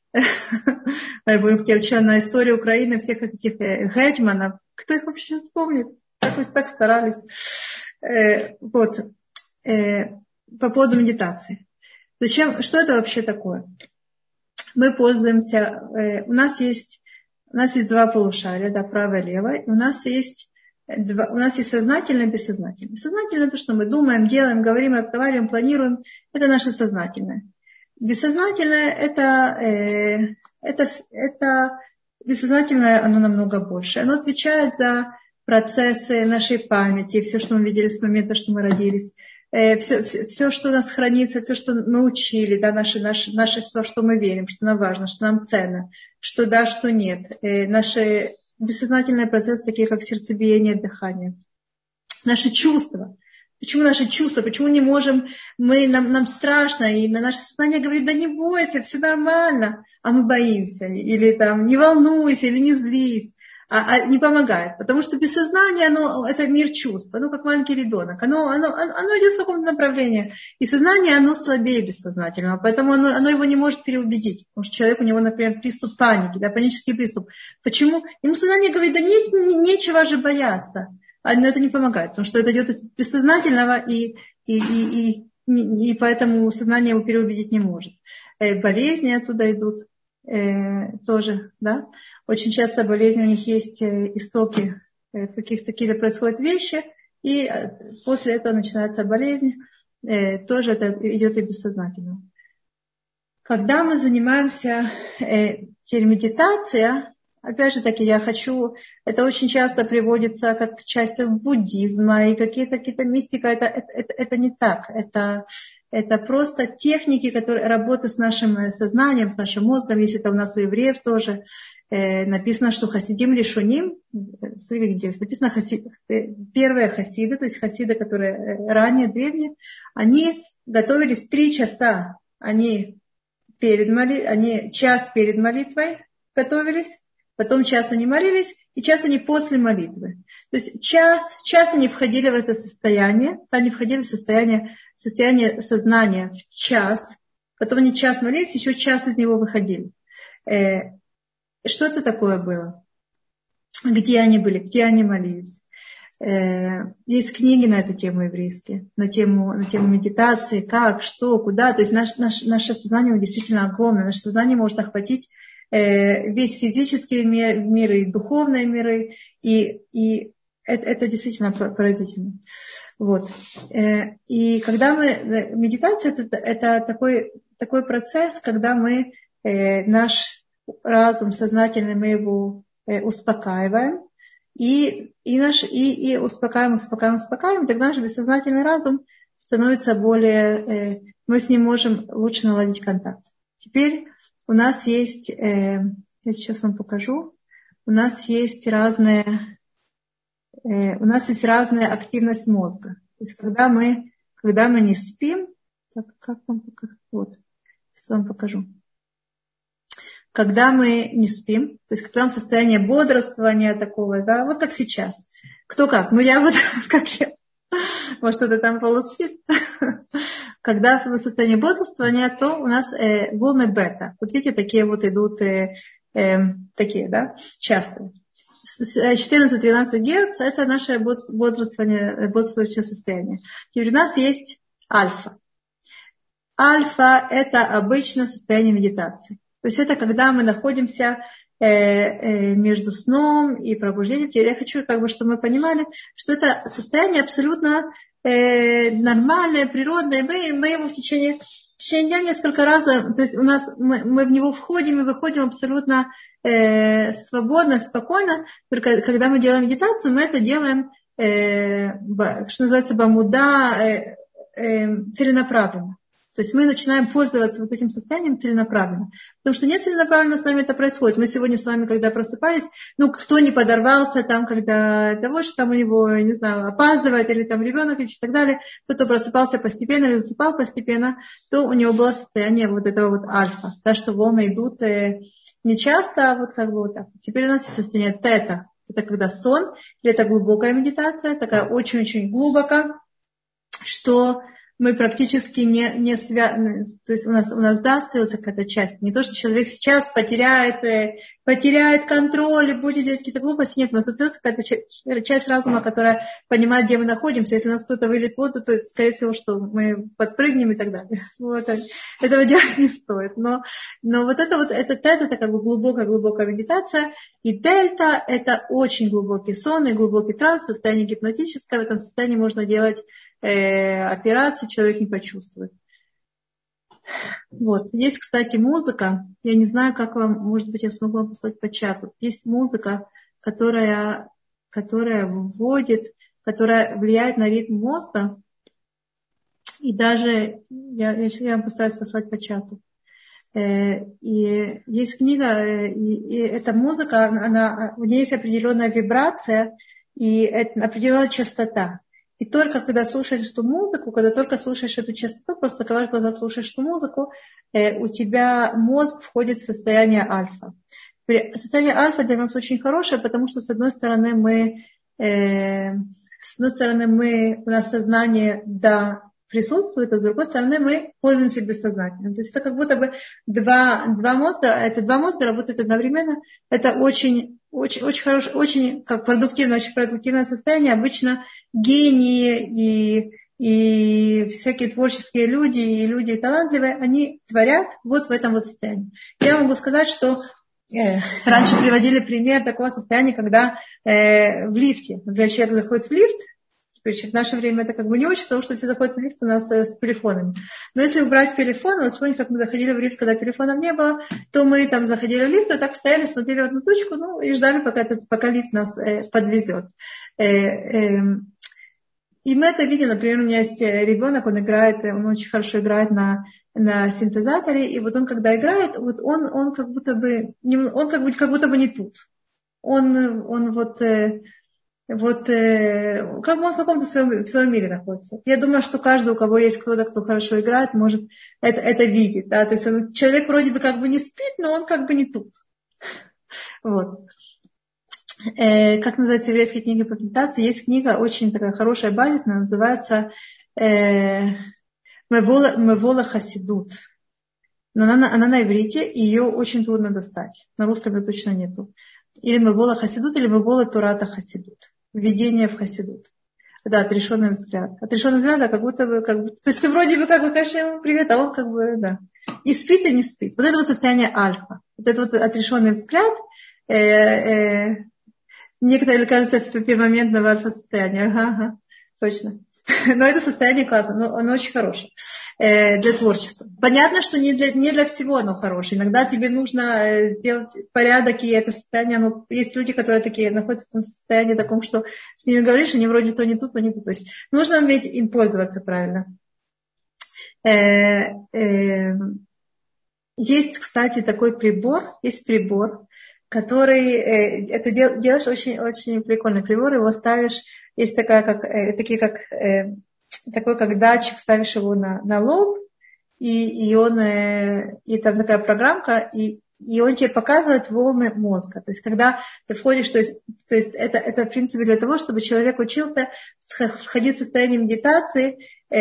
Я учила на истории Украины всех этих гетьманов. Кто их вообще сейчас вспомнит? Как вы так старались. Вот. По поводу медитации. Что это вообще такое? Мы пользуемся, у нас есть два полушария, да, правое и левое, и у нас есть сознательное и бессознательное. Сознательное – то, что мы думаем, делаем, говорим, разговариваем, планируем, это наше сознательное. Бессознательное – это бессознательное, оно намного больше. Оно отвечает за процессы нашей памяти, все, что мы видели с момента, что мы родились, все, что у нас хранится, все, что мы учили, да, наше все, что мы верим, что нам важно, что нам ценно, что да, что нет. Наши бессознательные процессы, такие как сердцебиение, дыхание. Наши чувства. Почему наши чувства? Почему не можем нам страшно, и наше сознание говорит, да не бойся, все нормально, а мы боимся, или там не волнуйся, или не злись, не помогает. Потому что бессознание, это мир чувств, оно как маленький ребенок, оно идет в каком-то направлении. И сознание, оно слабее бессознательного, поэтому оно его не может переубедить. Потому что человек, у него, например, приступ паники, да, панический приступ. Почему? Ему сознание говорит, да нечего же бояться. Но это не помогает, потому что это идет из бессознательного, и поэтому сознание его переубедить не может. Болезни оттуда идут тоже, да. Очень часто болезни, у них есть истоки, какие-то происходят вещи, и после этого начинается болезнь, тоже это идет и бессознательно. Когда мы занимаемся медитацией, опять же таки, это очень часто приводится как часть буддизма и какие-то мистика, это не так, это просто техники, работы с нашим сознанием, с нашим мозгом, если это у нас у евреев тоже. Написано, что хасидим решуним, написано первые хасиды, то есть хасиды, которые ранее, древние, они готовились 3 часа, они час перед молитвой готовились, потом час они молились, и час они после молитвы. То есть час они входили в это состояние, они входили в состояние сознания в час, потом они час молились, еще час из него выходили. Что это такое было? Где они были? Где они молились? Есть книги на эту тему еврейские, на тему медитации, как, что, куда. То есть наше сознание действительно огромное. Наше сознание может охватить весь физический мир и духовные миры. И это действительно поразительно. Вот. И когда медитация это такой процесс, когда мы наш разум сознательный, мы его успокаиваем, и успокаиваем, тогда наш бессознательный разум становится более, мы с ним можем лучше наладить контакт. Теперь у нас есть, я сейчас вам покажу, у нас есть разная активность мозга. То есть когда мы не спим, так, как вам покажу? Вот, сейчас вам покажу. Когда мы не спим, то есть когда мы в состоянии бодрствования такого, да, вот как сейчас. Кто как? Ну я вот как я. Может, это там полуспит. Когда мы в состоянии бодрствования, то у нас волны бета. Вот видите, такие вот идут, такие, да, часто. 14-12 Гц – это наше бодрствующее состояние. Теперь у нас есть альфа. Альфа – это обычно состояние медитации. То есть это когда мы находимся между сном и пробуждением. Теперь я хочу, чтобы мы понимали, что это состояние абсолютно нормальное, природное. Мы его в течение дня несколько раз, то есть у нас мы в него входим и выходим абсолютно свободно, спокойно. Только когда мы делаем медитацию, мы это делаем, что называется, бамуда, целенаправленно. То есть мы начинаем пользоваться вот этим состоянием целенаправленно. Потому что не целенаправленно с нами это происходит. Мы сегодня с вами, когда просыпались, кто не подорвался там, когда того, что там у него, не знаю, опаздывает, или там ребенок, или так далее, кто-то просыпался постепенно или засыпал постепенно, то у него было состояние вот этого вот альфа. Да, что волны идут не часто, а вот вот так. Теперь у нас есть состояние тета. Это когда сон, или это глубокая медитация, такая очень-очень глубокая, что мы практически не связаны, то есть у нас да, остается какая-то часть. Не то, что человек сейчас потеряет контроль и будет делать какие-то глупости. Нет, у нас остается какая-то часть разума, которая понимает, где мы находимся. Если нас кто-то выльет в воду, то, скорее всего, что мы подпрыгнем и так далее. Вот, этого делать не стоит. Но вот это тета, это как бы глубокая медитация. И дельта – это очень глубокий сон и глубокий транс, состояние гипнотическое. В этом состоянии можно делать операции, человек не почувствует. Вот. Есть, кстати, музыка. Я не знаю, как вам, может быть, я смогу вам послать по чату. Есть музыка, которая вводит, которая влияет на ритм мозга. И даже, я вам постараюсь послать по чату. И есть книга, и эта музыка, в ней есть определенная вибрация и определенная частота. И только когда слушаешь эту музыку, когда только слушаешь эту частоту, просто закрываешь глаза, слушаешь эту музыку, у тебя мозг входит в состояние альфа. Состояние альфа для нас очень хорошее, потому что, с одной стороны, у нас сознание, да, присутствует, а с другой стороны, мы пользуемся бессознательным. То есть это как будто бы два мозга работают одновременно. Это очень хорошее, очень как продуктивное состояние. Обычно гении и всякие творческие люди, и люди талантливые, они творят вот в этом вот состоянии. Я могу сказать, что раньше приводили пример такого состояния, когда в лифте, например, человек заходит в лифт. Теперь в наше время это как бы не очень, потому что все заходят в лифт у нас с телефонами. Но если убрать телефон, вы вспомните, как мы заходили в лифт, когда телефонов не было, то мы там заходили в лифт, и так стояли, смотрели в одну точку, и ждали, пока лифт нас подвезет. И мы это видим, например, у меня есть ребенок, он очень хорошо играет на синтезаторе, и вот он когда играет, вот он как будто бы не тут. Он как бы он в каком-то своем мире находится. Я думаю, что каждый, у кого есть кто-то, кто хорошо играет, может это видеть. Да? То есть человек вроде бы как бы не спит, но он как бы не тут. Вот. Как называется еврейские книги по медитации? Есть книга, очень такая хорошая, базисная, называется «Мевола Хасидут». Но она на иврите, и ее очень трудно достать. На русском ее точно нету. Или «Мевола Хасидут», или «Мевола Турата Хасидут». Введение в Хасидут. Да, отрешенный взгляд. Отрешенный взгляд, да, как будто бы, то есть ты вроде бы конечно, ему привет, а он как бы, да. И спит, и не спит. Вот это вот состояние альфа. Вот этот вот отрешенный взгляд, некоторые, кажется, перманентного альфа-состояния. Ага. точно. Но это состояние классно, но оно очень хорошее для творчества. Понятно, что не для всего оно хорошее. Иногда тебе нужно сделать порядок, и это состояние, есть люди, которые такие находятся в состоянии таком, что с ними говоришь, они вроде то не тут, то не тут. То есть нужно уметь им пользоваться правильно. Есть, кстати, такой прибор, который, это делаешь очень, очень прикольный прибор, его ставишь, есть такой как датчик, ставишь его на лоб, и там такая программка, и он тебе показывает волны мозга. То есть, когда ты входишь, то есть это в принципе для того, чтобы человек учился входить в состояние медитации,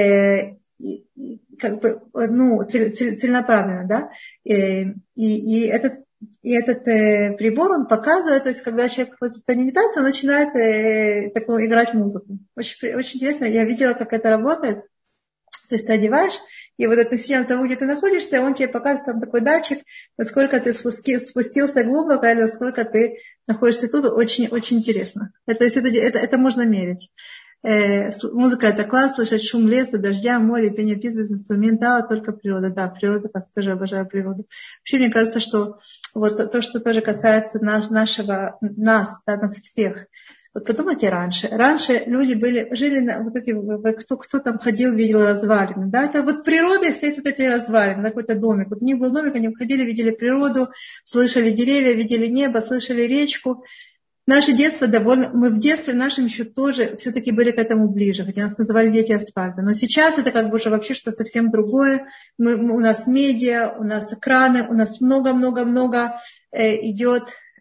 целенаправленно, да, и этот прибор, он показывает, то есть, когда человек входит в состояние медитации, он начинает играть музыку. Очень, очень интересно, я видела, как это работает. То есть ты одеваешь, и вот это система того, где ты находишься, он тебе показывает там такой датчик, насколько ты спустился глубоко, или насколько ты находишься тут. Очень, очень интересно. Это можно мерить. Музыка — это класс, слышать шум леса, дождя, моря, пение птиц без инструментала, только природа. Да, природа, я тоже обожаю природу. Вообще, мне кажется, что вот то, что тоже касается нас всех. Вот подумайте раньше. Раньше люди жили на вот эти, кто там ходил, видел развалины. Да? Это вот природа, и стоит вот эти развалины, какой-то домик. Вот у них был домик, они ходили, видели природу, слышали деревья, видели небо, слышали речку. Наше детство мы в детстве нашем еще тоже все-таки были к этому ближе, хотя нас называли дети асфальта. Но сейчас это как бы уже вообще что-то совсем другое. У нас медиа, у нас экраны, у нас много-много-много идет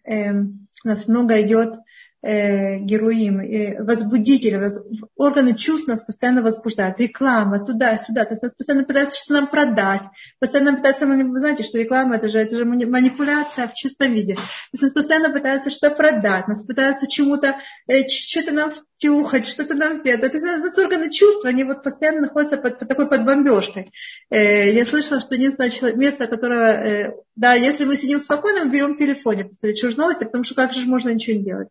героин, возбудители, органы чувств нас постоянно возбуждают, реклама, туда-сюда, то есть нас постоянно пытаются что-то нам продать, постоянно пытаются, вы знаете, что реклама это же манипуляция в чистом виде, то есть нас постоянно пытаются что-то продать, нас пытаются что-то нам втюхать, что-то нам сделать, то есть у нас органы чувств, они вот постоянно находятся под бомбежкой. Я слышала, что единственное место, которое, если мы сидим спокойно, мы берем в телефоне, посмотреть, что же новости, потому что как же можно ничего не делать.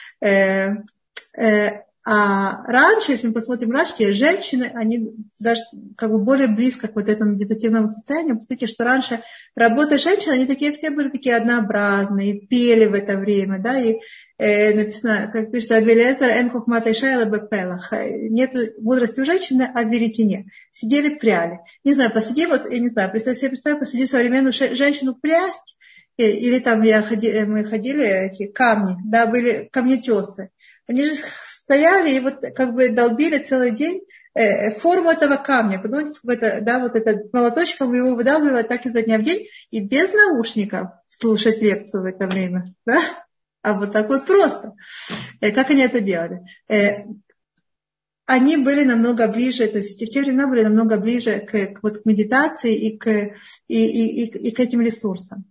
А раньше, если мы посмотрим раньше, женщины, они даже как бы более близко к вот этому медитативному состоянию. Посмотрите, что раньше работа женщин, они все были такие однообразные, пели в это время, да, и написано, как пишет Абелезер, «Эн хохмат айша бепелах». Нет мудрости у женщины, а в веретене. Сидели, пряли. Не знаю, посади, представь, посади современную женщину прясть, или там мы ходили, эти камни, да, были камнетесы. Они же стояли и вот как бы долбили целый день форму этого камня. Подумайте, вот этот молоточком его выдавливают так изо дня в день и без наушников слушать лекцию в это время, да? А вот так вот просто. Как они это делали? Они были намного ближе, то есть в те времена были намного ближе к медитации и к этим ресурсам.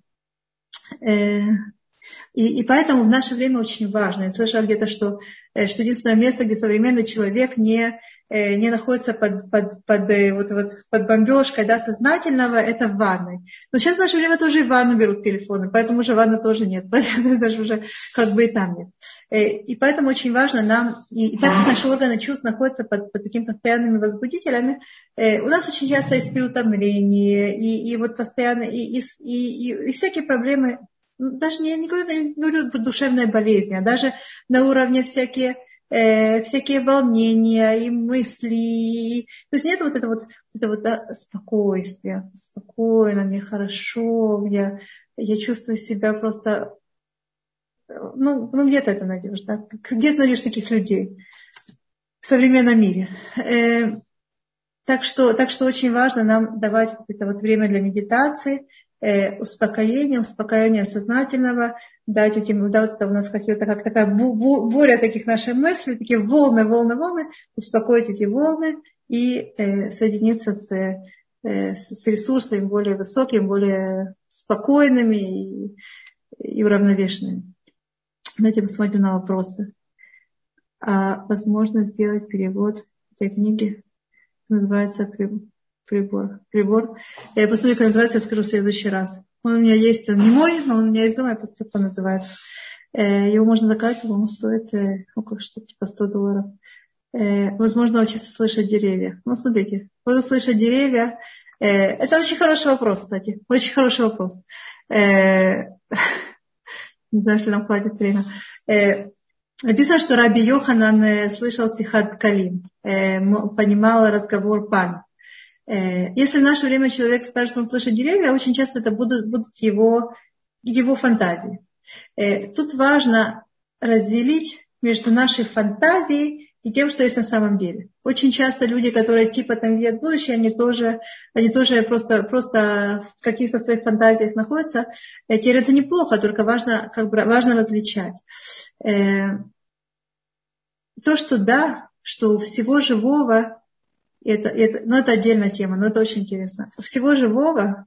И поэтому в наше время очень важно. Я слышала где-то, что единственное место, где современный человек не находится под бомбежкой, да, сознательного, это в ванной. Но сейчас в наше время тоже и в ванну берут телефоны, поэтому уже ванны тоже нет, поэтому даже уже как бы и там нет. И поэтому очень важно нам, и так как наши органы чувств находятся под такими постоянными возбудителями, у нас очень часто есть переутомление, и вот постоянно, и всякие проблемы. Даже не говорю душевные болезни, а даже на уровне всякие волнения и мысли. То есть нет вот этого спокойствия. Спокойно, мне хорошо, я чувствую себя просто... где ты это найдешь, да? Где ты найдешь таких людей в современном мире? Так что очень важно нам давать это время для медитации, успокоение сознательного, дать у нас как такая буря таких наших мыслей, такие волны, успокоить эти волны и соединиться с ресурсами более высокими, более спокойными и уравновешенными. Давайте посмотрим на вопросы. Возможно сделать перевод этой книги, называется Прибор. Я посмотрю, как называется, я скажу в следующий раз. Он у меня есть, он не мой, но он у меня есть дома, я посмотрю, как он называется. Его можно заказать, по-моему, стоит около что-то типа $100. возможно научиться слышать деревья. Ну, смотрите, буду слышать деревья. Это очень хороший вопрос, кстати. Очень хороший вопрос. Не знаю, если нам хватит времени. Написано, что Раби Йоханан слышал Сихат Калим, понимал разговор пальм. Если в наше время человек скажет, что он слышит деревья, очень часто это будут его фантазии. Тут важно разделить между нашей фантазией и тем, что есть на самом деле. Очень часто люди, которые типа там видят будущее, они тоже просто в каких-то своих фантазиях находятся. Теперь это неплохо, только важно различать. То, что да, что у всего живого, это отдельная тема, но это очень интересно. У всего живого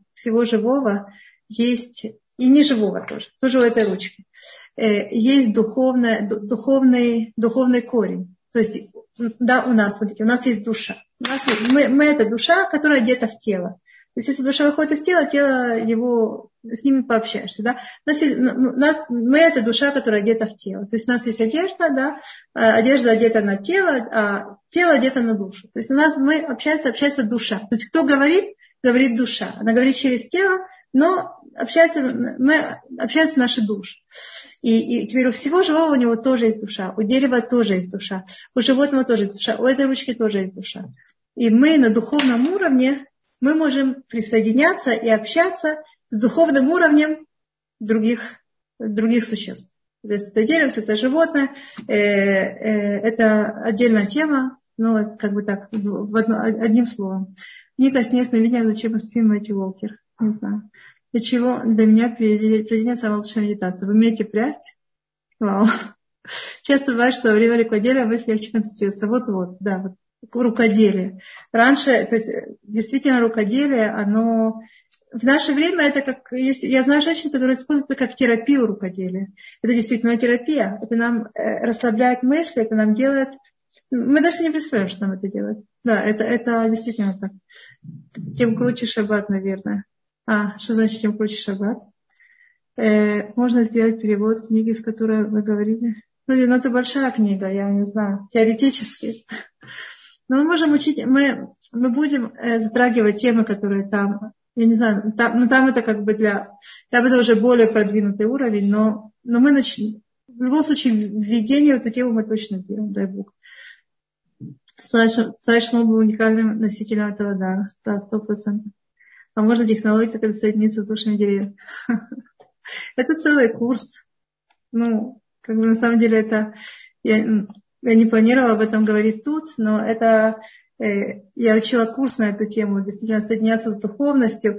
есть, и неживого тоже у этой ручки, есть духовный корень. То есть, да, у нас есть душа. Мы это душа, которая одета в тело. То есть, если душа выходит из тела, тело его, с ними пообщаешься, да. Мы это душа, которая одета в тело. То есть, у нас есть одежда, да, одежда одета на тело, а тело одето на душу. То есть, мы общается душа. То есть, кто говорит душа. Она говорит через тело, но общаются наши души. И теперь у всего живого у него тоже есть душа, у дерева тоже есть душа, у животного тоже есть душа, у этой ручки тоже есть душа. И мы на духовном уровне, мы можем присоединяться и общаться с духовным уровнем других существ. Если это дерево, если это животное, это отдельная тема, но это как бы так, одним словом. Ника, снег на видях, зачем мы спим, Мэтью Уолкер? Не знаю. Для чего для меня приведение самая лучшая медитация? Вы умеете прясть? Вау. Часто бывает, что во время рукоделия мысли легче концентрироваться. Вот, да, вот рукоделие. Раньше, то есть действительно рукоделие, оно в наше время это как, я знаю женщин, которые используют это как терапию рукоделия. Это действительно терапия. Это нам расслабляет мысли, это нам делает. Мы даже не представляем, что нам это делает. Да, это действительно так. Тем круче шаббат, наверное. Что значит тем круче шаббат? Можно сделать перевод книги, с которой вы говорите. Но это большая книга, я не знаю, теоретически. Но мы можем учить, мы будем затрагивать темы, которые там, я не знаю, там это как бы там это уже более продвинутый уровень, но мы начнем. В любом случае, введение в эту тему мы точно сделаем, дай Бог. Царь Шлом был уникальным носителем этого дара, 100%. А можно технология, как это соединиться с душами деревьев. Это целый курс. Как бы на самом деле это... Я не планировала об этом говорить тут, но это... Я учила курс на эту тему, действительно, соединяться с духовностью.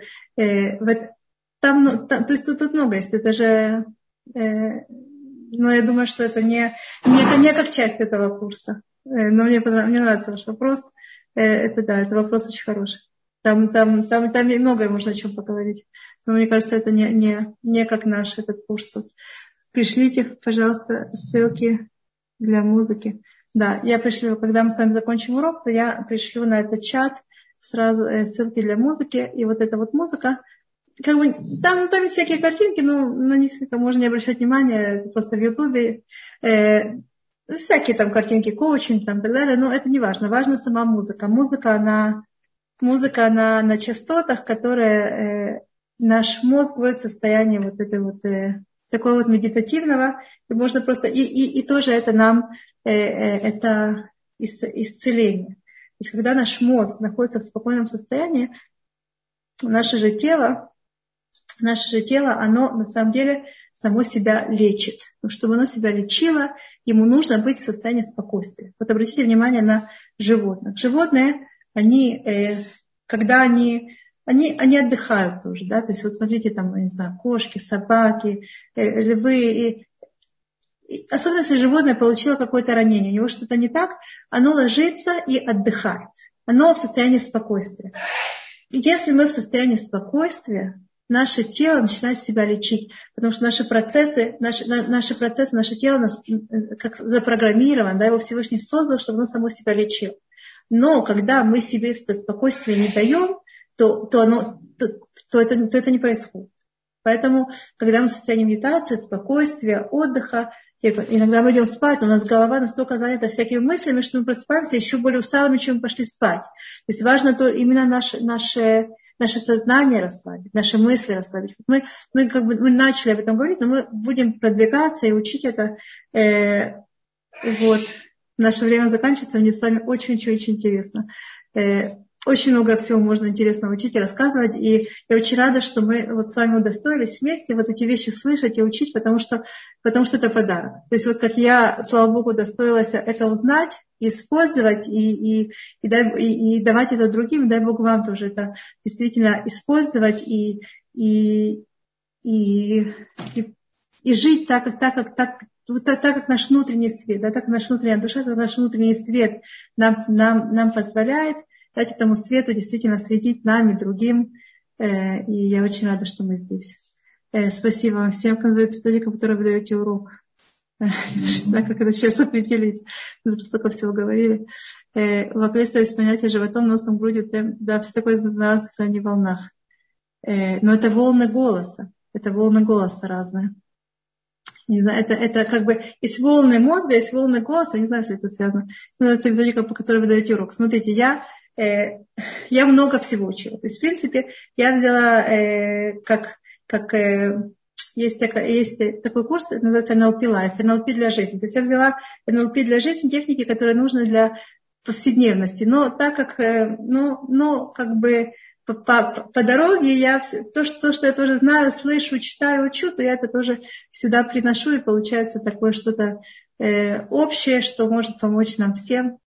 То есть тут много есть. Это же... Но я думаю, что это не как часть этого курса. Но мне нравится ваш вопрос. Это вопрос очень хороший. Там и многое можно о чем поговорить. Но мне кажется, это не как наш этот курс тут. Пришлите, пожалуйста, ссылки для музыки. Да, я пришлю, когда мы с вами закончим урок, то я пришлю на этот чат сразу ссылки для музыки. И вот эта вот музыка, как бы, там есть всякие картинки, но на них можно не обращать внимания, это просто в Ютубе. Всякие там картинки, коучинг там и так далее, но это не важно. Важна сама музыка. Музыка, она на частотах, которые наш мозг будет в состоянии вот этой вот такого вот медитативного, и можно просто и тоже это нам это исцеление. То есть когда наш мозг находится в спокойном состоянии, наше же тело, оно на самом деле само себя лечит. Но чтобы оно себя лечило, ему нужно быть в состоянии спокойствия. Вот обратите внимание на животных. Животные, когда они отдыхают тоже, да, то есть вот смотрите, там, не знаю, кошки, собаки, львы, особенно если животное получило какое-то ранение, у него что-то не так, оно ложится и отдыхает. Оно в состоянии спокойствия. И если мы в состоянии спокойствия, наше тело начинает себя лечить, потому что наши процессы, наше тело как запрограммировано, да, его Всевышний создал, чтобы оно само себя лечило. Но когда мы себе это спокойствие не даем, то это не происходит. Поэтому, когда мы в состоянии медитации, спокойствия, отдыха, И иногда мы идем спать, у нас голова настолько занята всякими мыслями, что мы просыпаемся еще более усталыми, чем мы пошли спать. То есть важно то, именно наше сознание расслабить, наши мысли расслабить. Мы начали об этом говорить, но мы будем продвигаться и учить это. Наше время заканчивается, мне с вами очень-очень интересно. Очень много всего можно интересного учить и рассказывать. И я очень рада, что мы вот с вами удостоились вместе вот эти вещи слышать и учить, потому что это подарок. То есть вот как я, слава Богу, удостоилась это узнать, использовать и давать это другим. Дай Бог вам тоже это действительно использовать и жить так, как наш внутренний свет, да, так наша внутренняя душа, так наш внутренний свет нам позволяет дать этому свету действительно светить нам и другим. И я очень рада, что мы здесь. Спасибо вам всем, как называется методика, которой вы даете урок. Я не знаю, как это сейчас определить. Мы просто столько всего говорили. Вокалиста есть понятие животом, носом, грудью, да, все такое на разных волнах. Но это волны голоса. Это волны голоса разные. Не знаю, это как бы есть волны мозга, есть волны голоса, не знаю, если это связано. Это методика, по которой вы даете урок. Смотрите, я много всего учила. То есть, в принципе, я взяла, есть такой курс, называется NLP Life, NLP для жизни. То есть я взяла NLP для жизни, техники, которые нужны для повседневности. Но так как, по дороге я то, что я тоже знаю, слышу, читаю, учу, то я это тоже сюда приношу, и получается такое что-то общее, что может помочь нам всем.